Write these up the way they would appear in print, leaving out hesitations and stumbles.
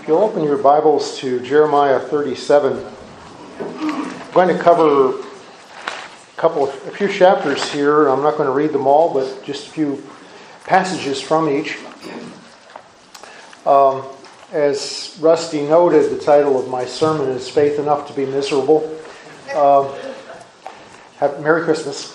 If you'll open your Bibles to Jeremiah 37, I'm going to cover a few chapters here. I'm not going to read them all, but just a few passages from each. As Rusty noted, the title of my sermon is Faith Enough to be Miserable. Merry Christmas.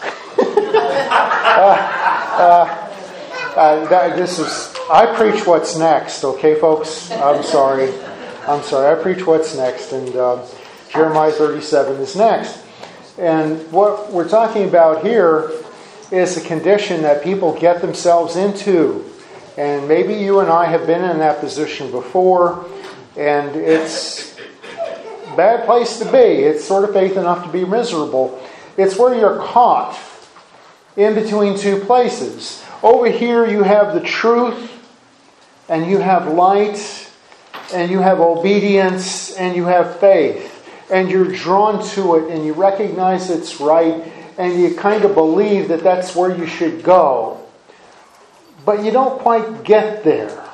I preach what's next, okay, folks? I'm sorry. I preach what's next, and Jeremiah 37 is next. And what we're talking about here is a condition that people get themselves into. And maybe you and I have been in that position before, and it's a bad place to be. It's sort of faith enough to be miserable. It's where you're caught in between two places. Over here you have the truth, and you have light, and you have obedience, and you have faith. And you're drawn to it, and you recognize it's right, and you kind of believe that that's where you should go. But you don't quite get there.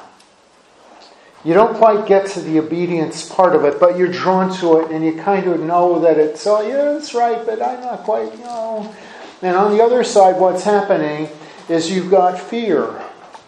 You don't quite get to the obedience part of it, but you're drawn to it, and you kind of know that it's right, but I'm not quite, And on the other side, what's happening is you've got fear.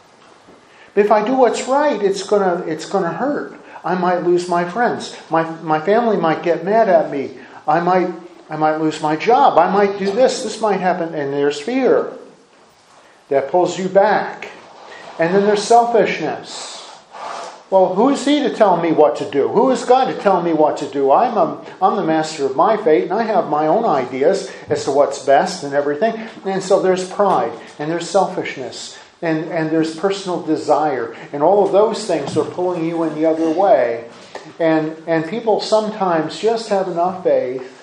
If I do what's right, it's gonna hurt. I might lose my friends. My family might get mad at me. I might lose my job. I might do this. This might happen. And there's fear that pulls you back. And then there's selfishness. Well, who is he to tell me what to do? Who is God to tell me what to do? I'm the master of my fate, and I have my own ideas as to what's best and everything. And so there's pride, and there's selfishness, and there's personal desire. And all of those things are pulling you in the other way. And people sometimes just have enough faith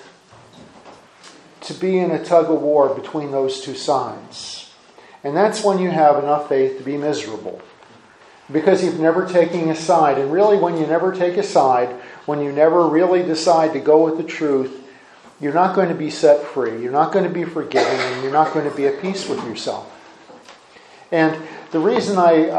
to be in a tug of war between those two sides. And that's when you have enough faith to be miserable. Because you've never taken a side. And really, when you never take a side, when you never really decide to go with the truth, you're not going to be set free. You're not going to be forgiven, and you're not going to be at peace with yourself. And the reason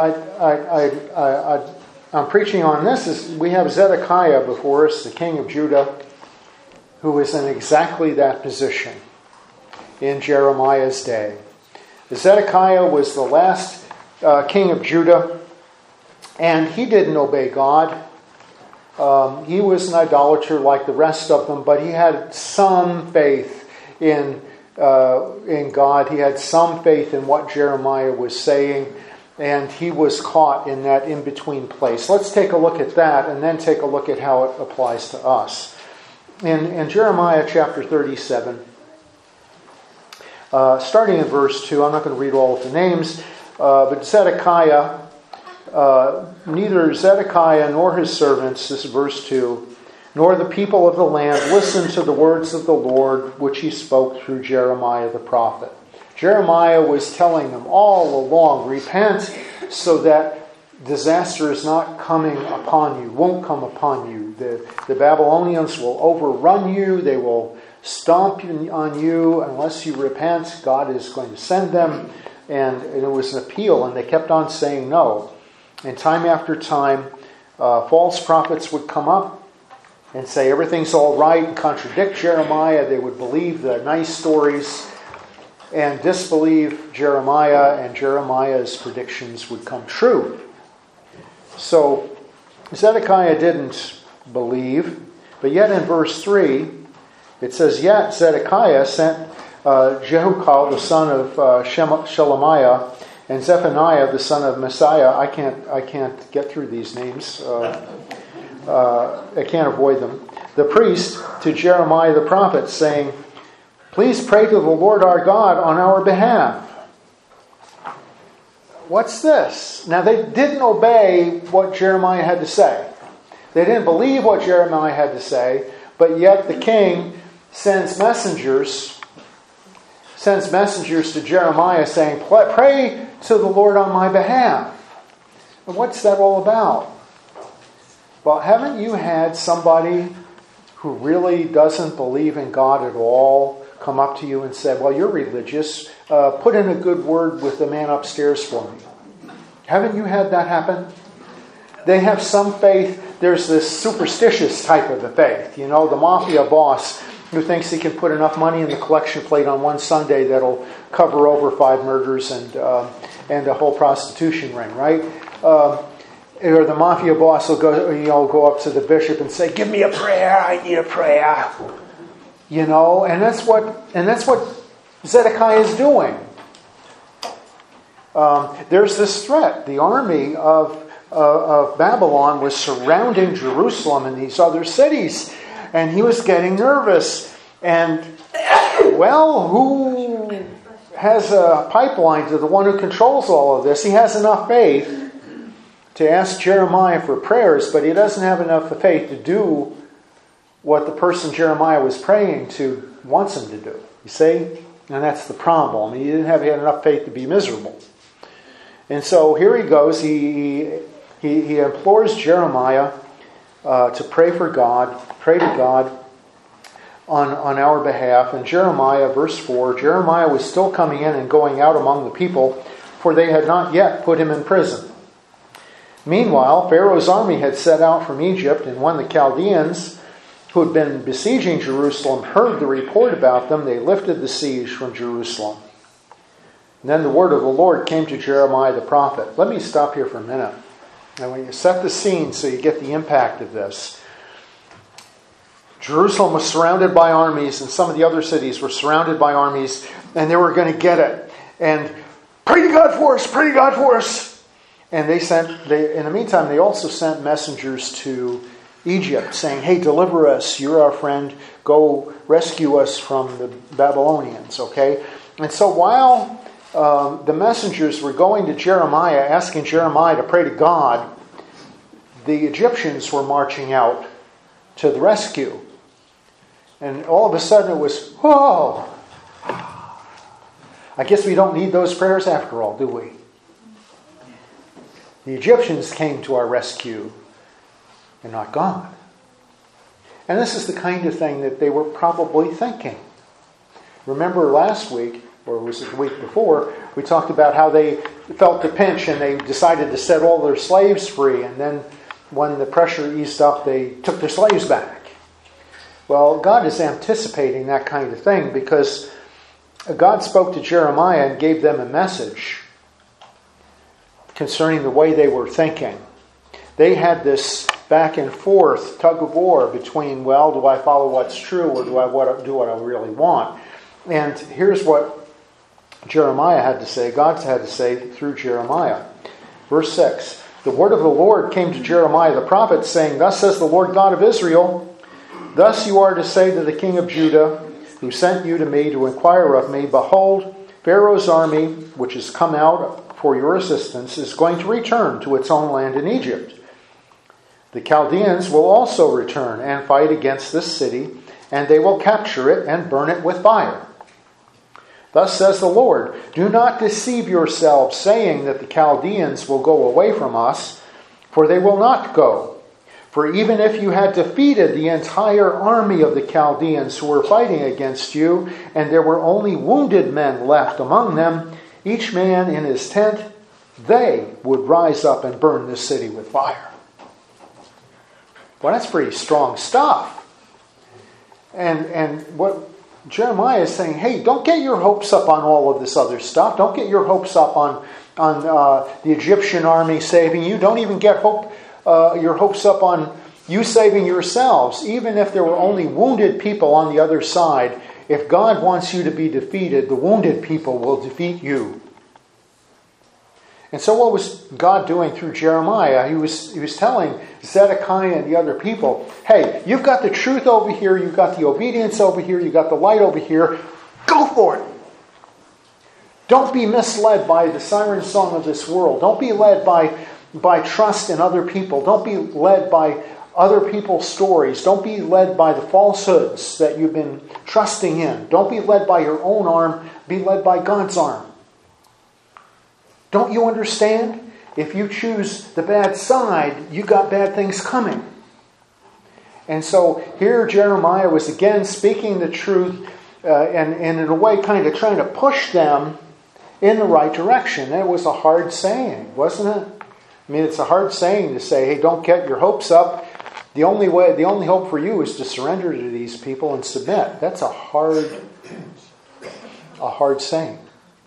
I'm preaching on this is we have Zedekiah before us, the king of Judah, who is in exactly that position in Jeremiah's day. Zedekiah was the last king of Judah, and he didn't obey God. He was an idolater like the rest of them, but he had some faith in God. He had some faith in what Jeremiah was saying, and he was caught in that in-between place. Let's take a look at that, and then take a look at how it applies to us. In Jeremiah chapter 37, starting in verse 2, I'm not going to read all of the names, but Zedekiah, neither Zedekiah nor his servants, this is verse 2, nor the people of the land listened to the words of the Lord which he spoke through Jeremiah the prophet. Jeremiah was telling them all along, repent so that disaster is not coming upon you, won't come upon you. The Babylonians will overrun you, they will stomp on you unless you repent. God is going to send them. And it was an appeal, and they kept on saying no. And time after time, false prophets would come up and say everything's all right and contradict Jeremiah. They would believe the nice stories and disbelieve Jeremiah, and Jeremiah's predictions would come true. So Zedekiah didn't believe, but yet in verse 3, it says, yet Zedekiah sent Jehukal, the son of Shelemiah, and Zephaniah, the son of Messiah. I can't get through these names. I can't avoid them. The priest to Jeremiah the prophet, saying, please pray to the Lord our God on our behalf. What's this? Now, they didn't obey what Jeremiah had to say. They didn't believe what Jeremiah had to say, but yet the king sends messengers to Jeremiah saying, pray to the Lord on my behalf. And what's that all about? Well, haven't you had somebody who really doesn't believe in God at all come up to you and said, well, you're religious, put in a good word with the man upstairs for me? Haven't you had that happen? They have some faith. There's this superstitious type of a faith. You know, the mafia boss who thinks he can put enough money in the collection plate on one Sunday that'll cover over 5 murders and a whole prostitution ring, right? Or the mafia boss will go up to the bishop and say, "Give me a prayer. I need a prayer." You know, and that's what Zedekiah is doing. There's this threat. The army of Babylon was surrounding Jerusalem and these other cities, and he was getting nervous. And, well, who has a pipeline to the one who controls all of this? He has enough faith to ask Jeremiah for prayers, but he doesn't have enough faith to do what the person Jeremiah was praying to wants him to do. You see? And that's the problem. He didn't have enough faith to be miserable. And so here he goes. He implores Jeremiah to pray to God on our behalf. And Jeremiah, verse 4, Jeremiah was still coming in and going out among the people, for they had not yet put him in prison. Meanwhile, Pharaoh's army had set out from Egypt, and when the Chaldeans, who had been besieging Jerusalem, heard the report about them, they lifted the siege from Jerusalem. And then the word of the Lord came to Jeremiah the prophet. Let me stop here for a minute. And when you set the scene so you get the impact of this. Jerusalem was surrounded by armies, and some of the other cities were surrounded by armies, and they were going to get it. And pray to God for us, pray to God for us. And in the meantime, they also sent messengers to Egypt saying, "Hey, deliver us, you're our friend, go rescue us from the Babylonians," okay? And so while the messengers were going to Jeremiah, asking Jeremiah to pray to God, the Egyptians were marching out to the rescue. And all of a sudden it was, whoa! I guess we don't need those prayers after all, do we? The Egyptians came to our rescue and not God. And this is the kind of thing that they were probably thinking. Remember last week, or was it the week before, we talked about how they felt the pinch and they decided to set all their slaves free. And then when the pressure eased up, they took their slaves back. Well, God is anticipating that kind of thing because God spoke to Jeremiah and gave them a message concerning the way they were thinking. They had this back and forth tug of war between, well, do I follow what's true or do I do what I really want? And here's what Jeremiah had to say, God had to say through Jeremiah. Verse 6, the word of the Lord came to Jeremiah the prophet, saying, "Thus says the Lord God of Israel, thus you are to say to the king of Judah, who sent you to me to inquire of me, behold, Pharaoh's army, which has come out for your assistance, is going to return to its own land in Egypt. The Chaldeans will also return and fight against this city, and they will capture it and burn it with fire. Thus says the Lord, do not deceive yourselves, saying that the Chaldeans will go away from us, for they will not go. For even if you had defeated the entire army of the Chaldeans who were fighting against you, and there were only wounded men left among them, each man in his tent, they would rise up and burn this city with fire." Well, that's pretty strong stuff. And what Jeremiah is saying, hey, don't get your hopes up on all of this other stuff. Don't get your hopes up on the Egyptian army saving you. Don't even get your hopes up on you saving yourselves. Even if there were only wounded people on the other side, if God wants you to be defeated, the wounded people will defeat you. And so what was God doing through Jeremiah? He was telling Zedekiah and the other people, hey, you've got the truth over here, you've got the obedience over here, you've got the light over here. Go for it. Don't be misled by the siren song of this world. Don't be led by trust in other people. Don't be led by other people's stories. Don't be led by the falsehoods that you've been trusting in. Don't be led by your own arm. Be led by God's arm. Don't you understand? If you choose the bad side, you got bad things coming. And so here Jeremiah was again speaking the truth and in a way kind of trying to push them in the right direction. It was a hard saying, wasn't it? I mean, it's a hard saying to say, hey, don't get your hopes up. The only hope for you is to surrender to these people and submit. That's a hard saying.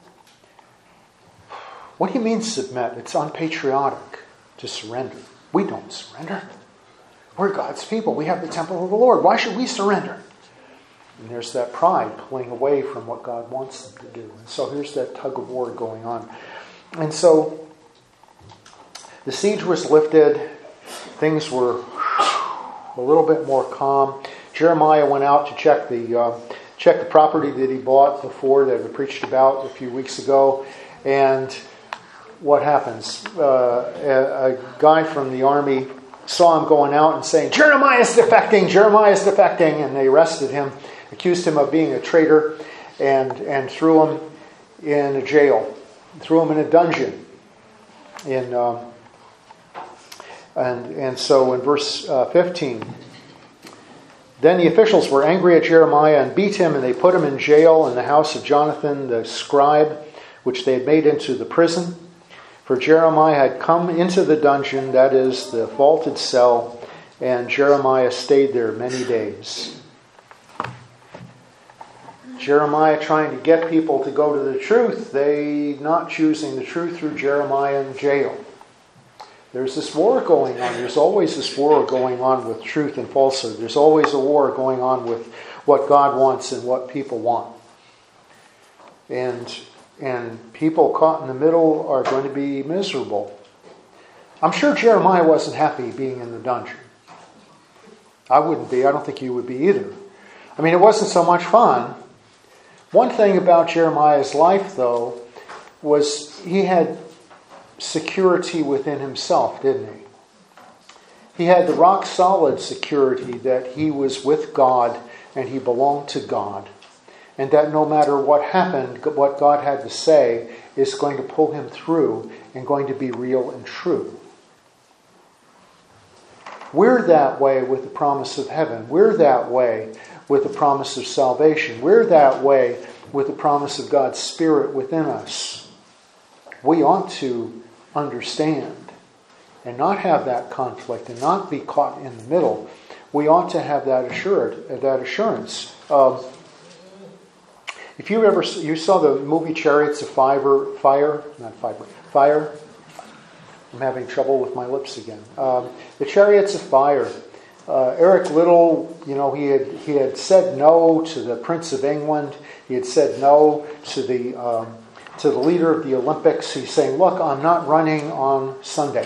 What do you mean submit? It's unpatriotic to surrender. We don't surrender. We're God's people. We have the temple of the Lord. Why should we surrender? And there's that pride pulling away from what God wants them to do. And so here's that tug of war going on. And so the siege was lifted. Things were a little bit more calm. Jeremiah went out to check the property that he bought before, that we preached about a few weeks ago. And what happens? A guy from the army saw him going out and saying, Jeremiah's defecting, Jeremiah's defecting. And they arrested him, accused him of being a traitor, and threw him in a jail, threw him in a dungeon. And so in verse 15, then the officials were angry at Jeremiah and beat him, and they put him in jail in the house of Jonathan the scribe, which they had made into the prison. For Jeremiah had come into the dungeon, that is, the vaulted cell, and Jeremiah stayed there many days. Jeremiah trying to get people to go to the truth, they not choosing the truth through Jeremiah in jail. There's this war going on. There's always this war going on with truth and falsehood. There's always a war going on with what God wants and what people want. And people caught in the middle are going to be miserable. I'm sure Jeremiah wasn't happy being in the dungeon. I wouldn't be. I don't think you would be either. I mean, it wasn't so much fun. One thing about Jeremiah's life, though, was he had security within himself, didn't he? He had the rock solid security that he was with God and he belonged to God, and that no matter what happened, what God had to say is going to pull him through and going to be real and true. We're that way with the promise of heaven. We're that way with the promise of salvation. We're that way with the promise of God's Spirit within us. We ought to understand and not have that conflict and not be caught in the middle. We ought to have that assurance. If you saw the movie Chariots of Fire. I'm having trouble with my lips again. The Chariots of Fire. Eric Liddell, he had said no to the Prince of England. He had said no to the leader of the Olympics. He's saying, look, I'm not running on Sunday.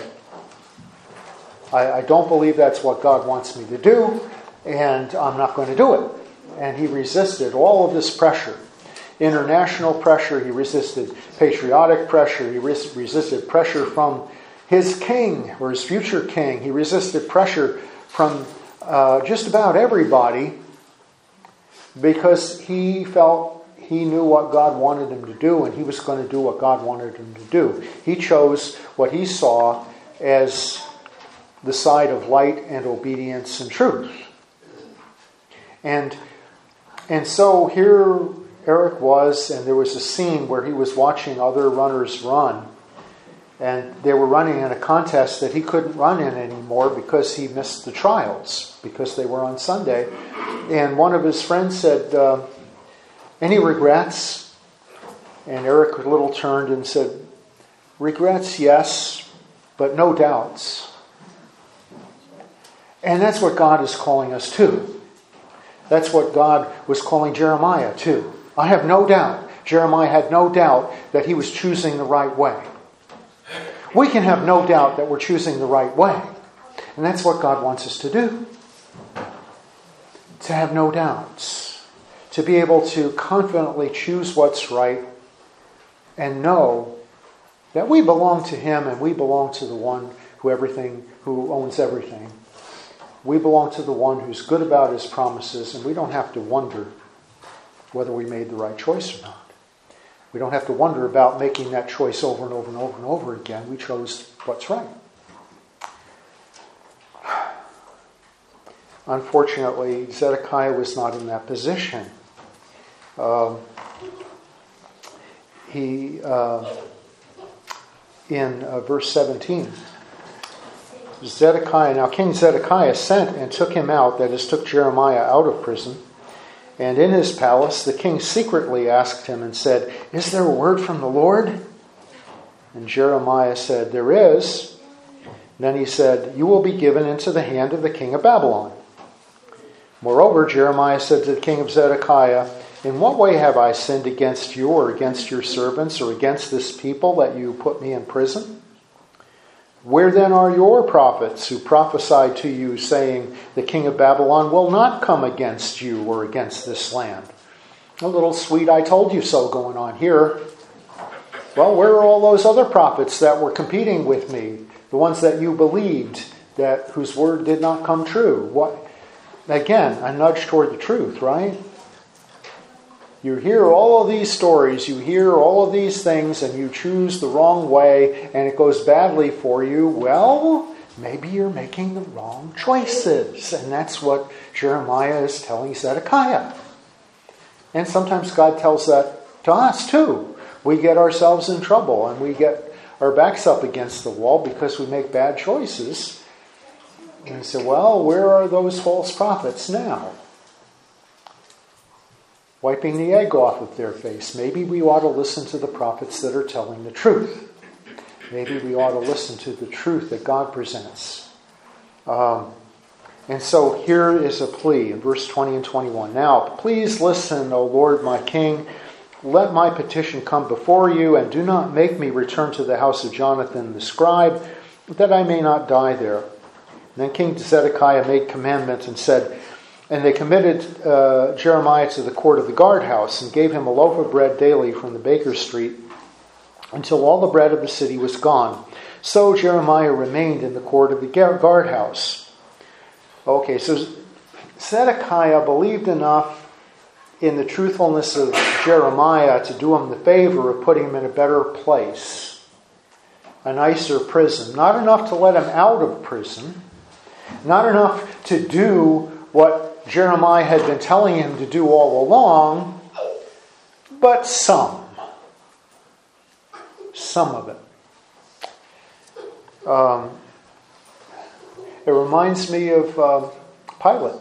I don't believe that's what God wants me to do, and I'm not going to do it. And he resisted all of this pressure. International pressure, he resisted patriotic pressure, he resisted pressure from his king or his future king. He resisted pressure from just about everybody because he felt he knew what God wanted him to do, and he was going to do what God wanted him to do. He chose what he saw as the side of light and obedience and truth. And so here Eric was, and there was a scene where he was watching other runners run. And they were running in a contest that he couldn't run in anymore because he missed the trials, because they were on Sunday. And one of his friends said, any regrets? And Eric Liddell turned and said, regrets, yes, but no doubts. And that's what God is calling us to. That's what God was calling Jeremiah to. I have no doubt. Jeremiah had no doubt that he was choosing the right way. We can have no doubt that we're choosing the right way. And that's what God wants us to do. To have no doubts. To be able to confidently choose what's right and know that we belong to Him and we belong to the one who owns everything. We belong to the one who's good about His promises, and we don't have to wonder whether we made the right choice or not. We don't have to wonder about making that choice over and over and over and over again. We chose what's right. Unfortunately, Zedekiah was not in that position. In verse 17, Zedekiah, now King Zedekiah sent and took him out, that is, took Jeremiah out of prison. And in his palace, the king secretly asked him and said, "Is there a word from the Lord?" And Jeremiah said, "There is." Then he said, "You will be given into the hand of the king of Babylon." Moreover, Jeremiah said to the king of Zedekiah, "In what way have I sinned against you or against your servants or against this people that you put me in prison? Where then are your prophets who prophesied to you, saying, 'The king of Babylon will not come against you or against this land'?" A little sweet "I told you so" going on here. Well, where are all those other prophets that were competing with me? The ones that you believed, that whose word did not come true? What? Again, a nudge toward the truth, right? You hear all of these stories, you hear all of these things, and you choose the wrong way, and it goes badly for you. Well, maybe you're making the wrong choices. And that's what Jeremiah is telling Zedekiah. And sometimes God tells that to us too. We get ourselves in trouble, and we get our backs up against the wall because we make bad choices. And say, well, where are those false prophets now? Wiping the egg off of their face. Maybe we ought to listen to the prophets that are telling the truth. Maybe we ought to listen to the truth that God presents. And so here is a plea in verse 20 and 21. "Now, please listen, O Lord my King. Let my petition come before you, and do not make me return to the house of Jonathan the scribe, that I may not die there." And then King Zedekiah made commandment and said, and they committed Jeremiah to the court of the guardhouse and gave him a loaf of bread daily from the baker's street until all the bread of the city was gone. So Jeremiah remained in the court of the guardhouse. Okay, so Zedekiah believed enough in the truthfulness of Jeremiah to do him the favor of putting him in a better place, a nicer prison. Not enough to let him out of prison, not enough to do what Jeremiah had been telling him to do all along, but some of it. It reminds me of Pilate.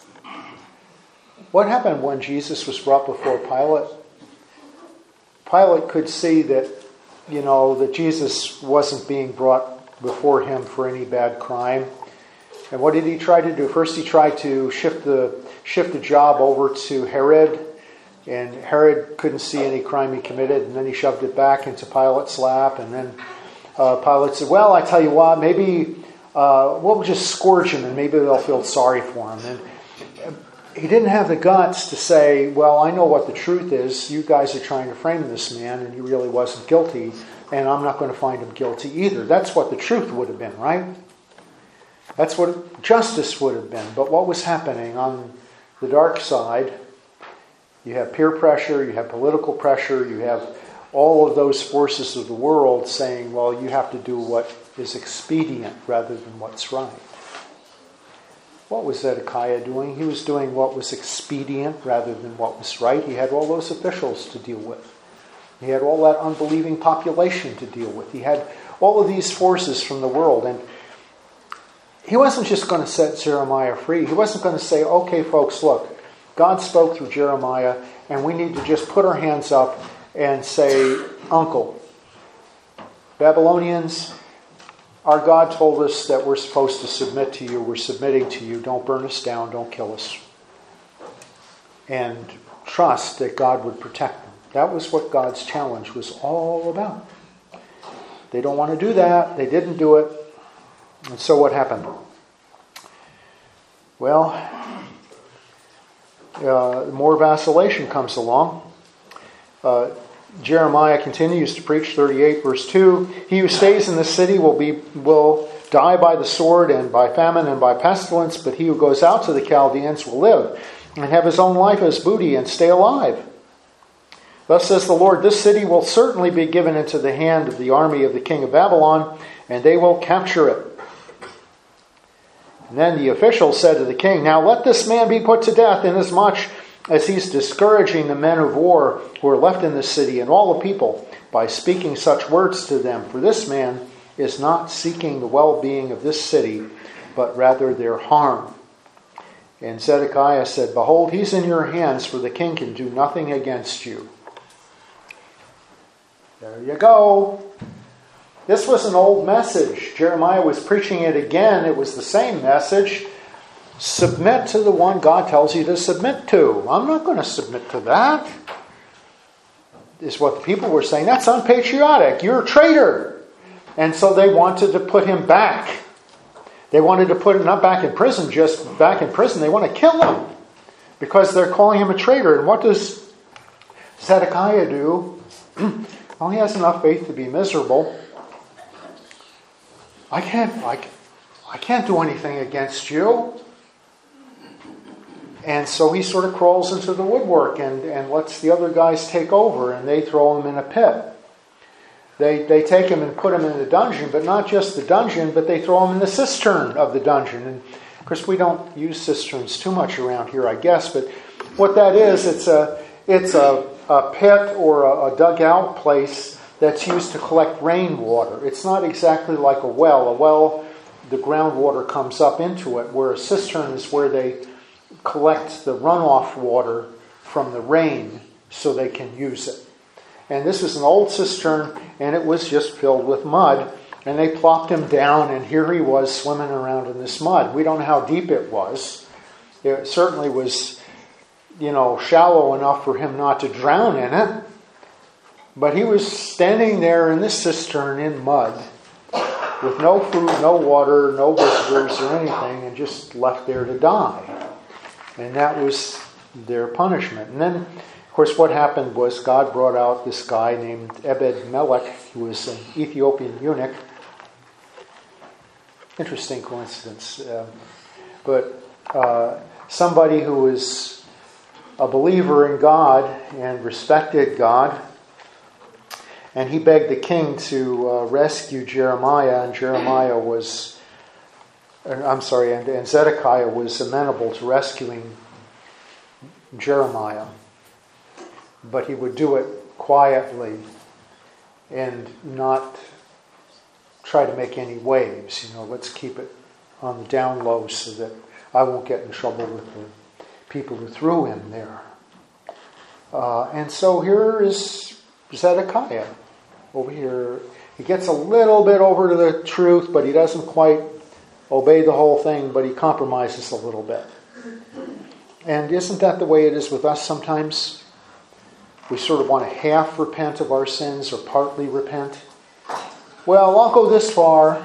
What happened when Jesus was brought before Pilate? Pilate could see that, that Jesus wasn't being brought before him for any bad crime. And what did he try to do? First, he tried to shift the job over to Herod, and Herod couldn't see any crime he committed, and then he shoved it back into Pilate's lap, and then Pilate said, "Well, I tell you what, maybe we'll just scourge him, and maybe they'll feel sorry for him." And he didn't have the guts to say, "Well, I know what the truth is. You guys are trying to frame this man, and he really wasn't guilty, and I'm not going to find him guilty either." That's what the truth would have been, right? That's what justice would have been. But what was happening on the dark side? You have peer pressure, you have political pressure, you have all of those forces of the world saying, well, you have to do what is expedient rather than what's right. What was Zedekiah doing? He was doing what was expedient rather than what was right. He had all those officials to deal with. He had all that unbelieving population to deal with. He had all of these forces from the world. And he wasn't just going to set Jeremiah free. He wasn't going to say, okay, folks, look, God spoke through Jeremiah, and we need to just put our hands up and say, Uncle, Babylonians, our God told us that we're supposed to submit to you. We're submitting to you. Don't burn us down. Don't kill us. And trust that God would protect them. That was what God's challenge was all about. They don't want to do that. They didn't do it. And so what happened? Well, more vacillation comes along. Jeremiah continues to preach, 38 verse 2. He who stays in the city will die by the sword and by famine and by pestilence, but he who goes out to the Chaldeans will live and have his own life as booty and stay alive. Thus says the Lord, this city will certainly be given into the hand of the army of the king of Babylon, and they will capture it. And then the officials said to the king, now let this man be put to death, inasmuch as he's discouraging the men of war who are left in the city and all the people by speaking such words to them. For this man is not seeking the well-being of this city, but rather their harm. And Zedekiah said, behold, he's in your hands, for the king can do nothing against you. There you go. This was an old message. Jeremiah was preaching it again. It was the same message. Submit to the one God tells you to submit to. I'm not going to submit to that. Is what the people were saying. That's unpatriotic. You're a traitor. And so they wanted to put him back. They wanted to put him not back in prison, just back in prison. They want to kill him because they're calling him a traitor. And what does Zedekiah do? Well, he has enough faith to be miserable. I can't do anything against you. And so he sort of crawls into the woodwork and lets the other guys take over, and they throw him in a pit. They take him and put him in the dungeon, but not just the dungeon, but they throw him in the cistern of the dungeon. And of course, we don't use cisterns too much around here, I guess. But what that is, it's a pit or a dugout place that's used to collect rainwater. It's not exactly like a well. A well, the groundwater comes up into it, where a cistern is where they collect the runoff water from the rain so they can use it. And this was an old cistern, and it was just filled with mud. And they plopped him down, and here he was swimming around in this mud. We don't know how deep it was. It certainly was, shallow enough for him not to drown in it. But he was standing there in this cistern in mud with no food, no water, no visitors or anything, and just left there to die. And that was their punishment. And then, of course, what happened was God brought out this guy named Ebed-Melech, who was an Ethiopian eunuch. Interesting coincidence. But somebody who was a believer in God and respected God. And he begged the king to rescue Jeremiah, and and Zedekiah was amenable to rescuing Jeremiah. But he would do it quietly and not try to make any waves. Let's keep it on the down low so that I won't get in trouble with the people who threw him there. And so here is Zedekiah. Over here, he gets a little bit over to the truth, but he doesn't quite obey the whole thing, but he compromises a little bit. And isn't that the way it is with us sometimes? We sort of want to half repent of our sins or partly repent. Well, I'll go this far,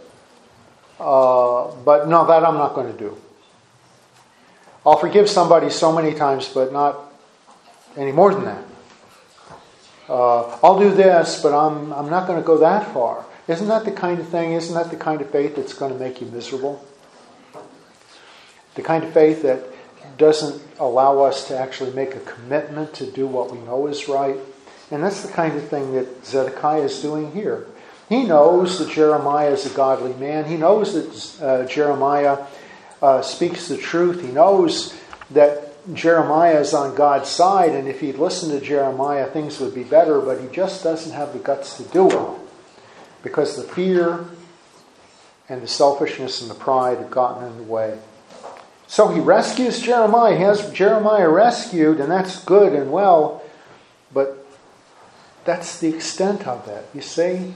but no, that I'm not going to do. I'll forgive somebody so many times, but not any more than that. I'll do this, but I'm not going to go that far. Isn't that the kind of thing, isn't that the kind of faith that's going to make you miserable? The kind of faith that doesn't allow us to actually make a commitment to do what we know is right. And that's the kind of thing that Zedekiah is doing here. He knows that Jeremiah is a godly man. He knows that Jeremiah speaks the truth. He knows that Jeremiah is on God's side, and if he'd listened to Jeremiah, things would be better, but he just doesn't have the guts to do it because the fear and the selfishness and the pride have gotten in the way. So he rescues Jeremiah. He has Jeremiah rescued, and that's good and well, but that's the extent of it, you see?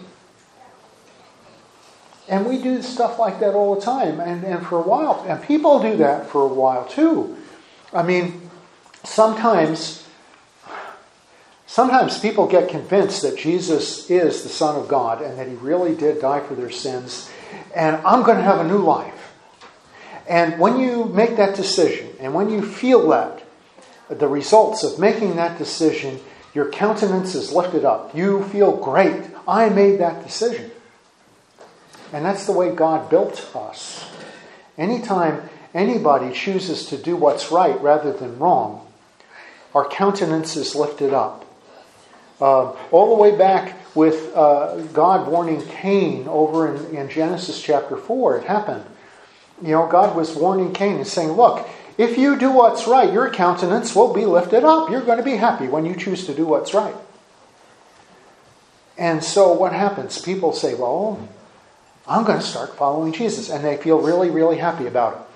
And we do stuff like that all the time, and for a while, and people do that for a while too. I mean, sometimes people get convinced that Jesus is the Son of God and that He really did die for their sins, and I'm going to have a new life. And when you make that decision, and when you feel that, the results of making that decision, your countenance is lifted up. You feel great. I made that decision. And that's the way God built us. Anytime anybody chooses to do what's right rather than wrong, our countenance is lifted up. All the way back with God warning Cain over in Genesis chapter 4, it happened. God was warning Cain and saying, look, if you do what's right, your countenance will be lifted up. You're going to be happy when you choose to do what's right. And so what happens? People say, well, I'm going to start following Jesus. And they feel really, really happy about it.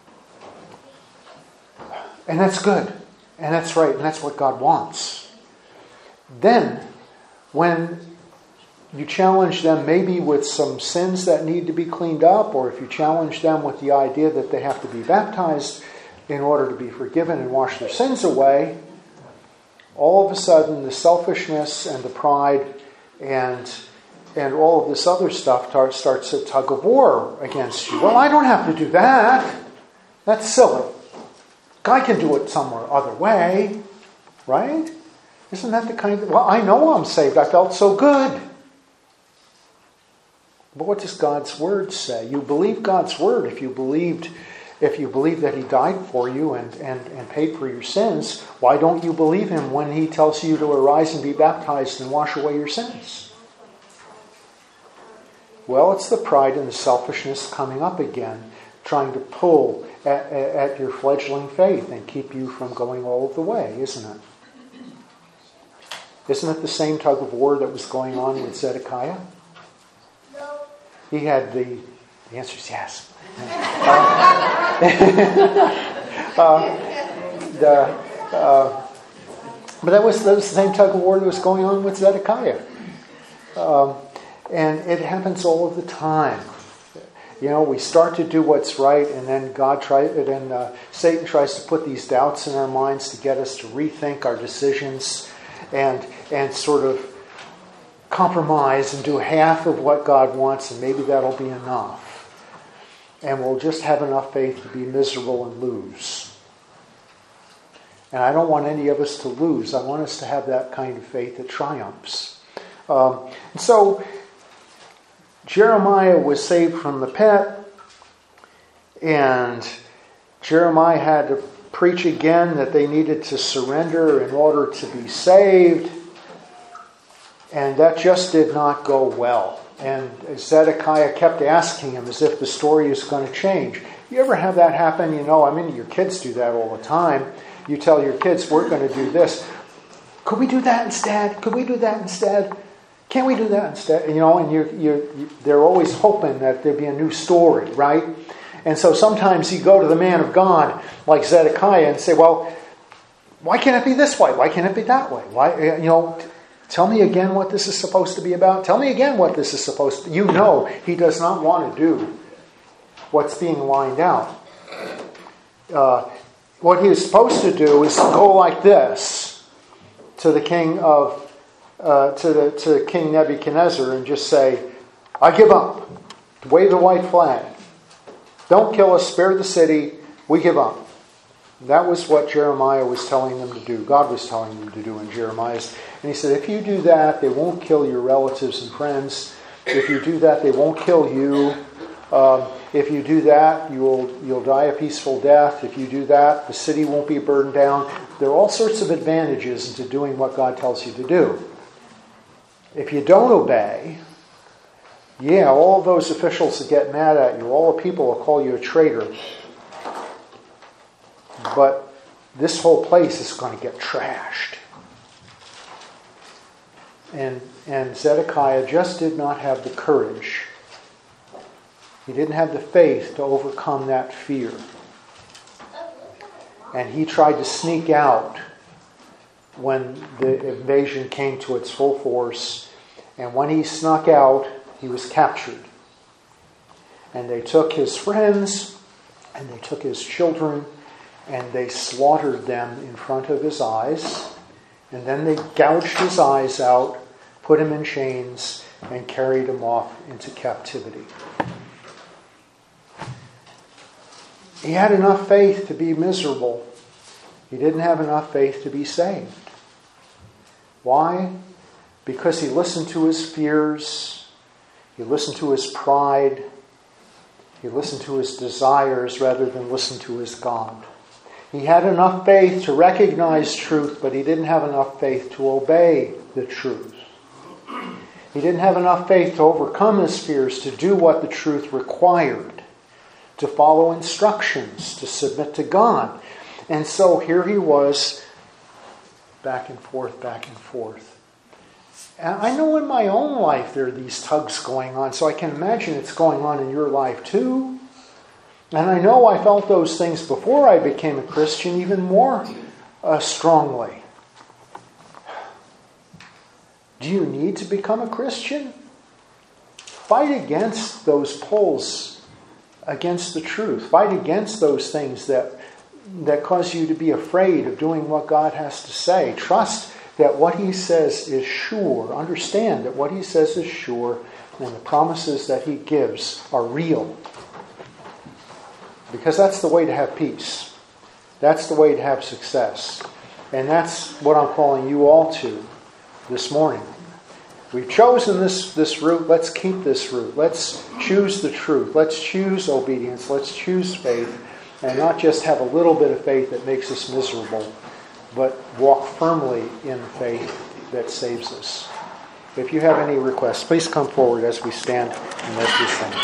And that's good. And that's right. And that's what God wants. Then, when you challenge them maybe with some sins that need to be cleaned up, or if you challenge them with the idea that they have to be baptized in order to be forgiven and wash their sins away, all of a sudden the selfishness and the pride and all of this other stuff starts a tug of war against you. Well, I don't have to do that. That's silly. God can do it some other way, right? Isn't that the kind of... Well, I know I'm saved. I felt so good. But what does God's Word say? You believe God's Word if you believe that He died for you and paid for your sins. Why don't you believe Him when He tells you to arise and be baptized and wash away your sins? Well, it's the pride and the selfishness coming up again, trying to pull at your fledgling faith and keep you from going all of the way, isn't it? Isn't it the same tug of war that was going on with Zedekiah? No. He had the answer is yes. But that was the same tug of war that was going on with Zedekiah. And it happens all of the time. You know, we start to do what's right, and then Satan tries to put these doubts in our minds to get us to rethink our decisions and sort of compromise and do half of what God wants, and maybe that'll be enough. And we'll just have enough faith to be miserable and lose. And I don't want any of us to lose. I want us to have that kind of faith that triumphs. So Jeremiah was saved from the pit, and Jeremiah had to preach again that they needed to surrender in order to be saved, and that just did not go well. And Zedekiah kept asking him as if the story is going to change. You ever have that happen? You know, I mean, your kids do that all the time. You tell your kids, we're going to do this. Could we do that instead? Could we do that instead? Can't we do that instead? You know, and they're always hoping that there'd be a new story, right? And so sometimes you go to the man of God, like Zedekiah, and say, well, why can't it be this way? Why can't it be that way? Why, you know, tell me again what this is supposed to be about. Tell me again what this is supposed to... You know he does not want to do what's being lined out. What he is supposed to do is go like this to the king of... to King Nebuchadnezzar and just say, I give up. Wave the white flag. Don't kill us, spare the city. We give up. That was what Jeremiah was telling them to do. God was telling them to do in Jeremiah's. And he said, if you do that, they won't kill your relatives and friends. If you do that, they won't kill you. If you do that, you'll die a peaceful death. If you do that, the city won't be burned down. There are all sorts of advantages into doing what God tells you to do. If you don't obey, all those officials will get mad at you. All the people will call you a traitor. But this whole place is going to get trashed. And Zedekiah just did not have the courage. He didn't have the faith to overcome that fear. And he tried to sneak out when the invasion came to its full force. And when he snuck out, he was captured. And they took his friends, and they took his children, and they slaughtered them in front of his eyes. And then they gouged his eyes out, put him in chains, and carried him off into captivity. He had enough faith to be miserable. He didn't have enough faith to be saved. Why? Because he listened to his fears. He listened to his pride. He listened to his desires rather than listen to his God. He had enough faith to recognize truth, but he didn't have enough faith to obey the truth. He didn't have enough faith to overcome his fears, to do what the truth required, to follow instructions, to submit to God. And so here he was, back and forth, And I know in my own life there are these tugs going on, so I can imagine it's going on in your life too. And I know I felt those things before I became a Christian even more strongly. Do you need to become a Christian? Fight against those pulls against the truth. Fight against those things that cause you to be afraid of doing what God has to say. Trust that what He says is sure. Understand that what He says is sure, and the promises that He gives are real. Because that's the way to have peace. That's the way to have success. And that's what I'm calling you all to this morning. We've chosen this route. Let's keep this route. Let's choose the truth. Let's choose obedience. Let's choose faith. And not just have a little bit of faith that makes us miserable, but walk firmly in faith that saves us. If you have any requests, please come forward as we stand and as we sing.